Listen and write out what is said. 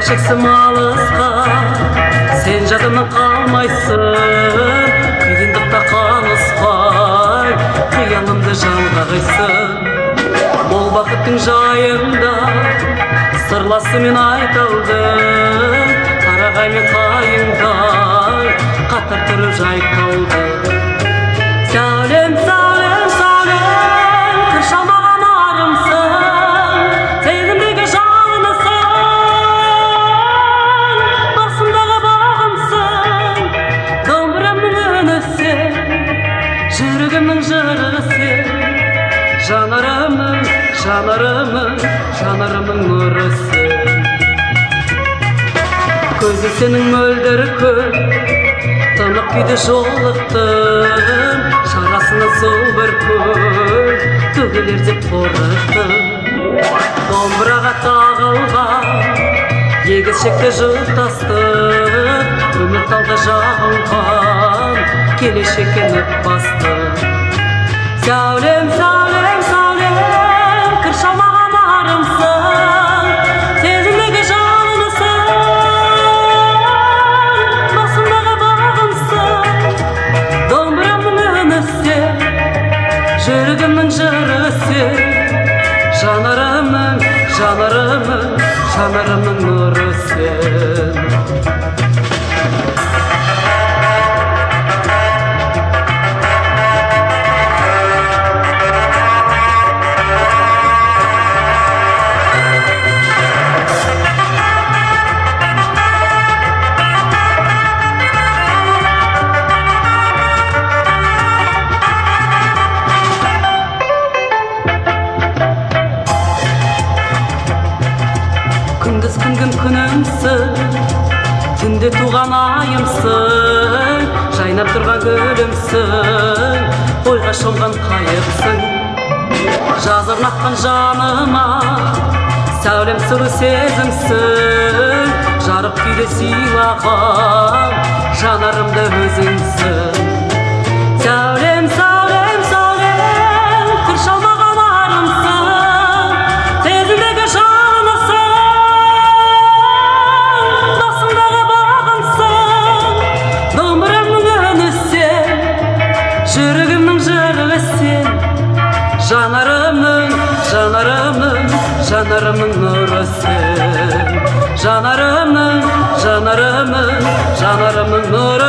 шексім алысқа, сен жадымнан қалмайсың, қиындықта қаныспай, қиялымды жалғайсың. Ол бақыттың жайында сырласымен айталды, қарағай мен қайыңдай қатар тұрып жайқалды. Сәулем, сәулем, сәулем, кір шалмаған арымсың, сезімдегі жалынысың, басымдағы бағымсың, домбырамның үні сен, жүрегімнің жыры сен, жанарымның, жанарымның, жанарымның нұры сен. Көзі сенің мөлдір күн, тынық күйді жолықтым, шарасынан сол бір күн, төгілер деп қорықтым. Домбыраға тағылған, егіз шекті жұттастым, үміт талда жағылған, келешекке нүк бастым. Сәулем, сәулем, сәулем, кір шалмаған арымсың, сезімдегі жалынысың, басымдағы бағымсың, домбырамның үні сен, жүрегімнің жыры сен, жанарымның, жанарымның, жанарымның нұры сен. Күндіз күнгін күнімсің, түнде туған айымсың, жайнап тұрған гүлімсің, ойға шомған қайықсың. Жаз орнатқан жаныма, сәулем сұлу сезімсің, жарық күйде сыйлаған, жанарымда өзіңсің. Сәулем, сәулем, сәулем, кір шалмаған арымсың, сезімдегі жалынысың, басымдағы бағымсың, домбырамның үні сен, жүрегімнің жыры сен, жанарымның, жанарымның, жанарымның нұры сен, жанарымның, жанарымның, жанарымның нұры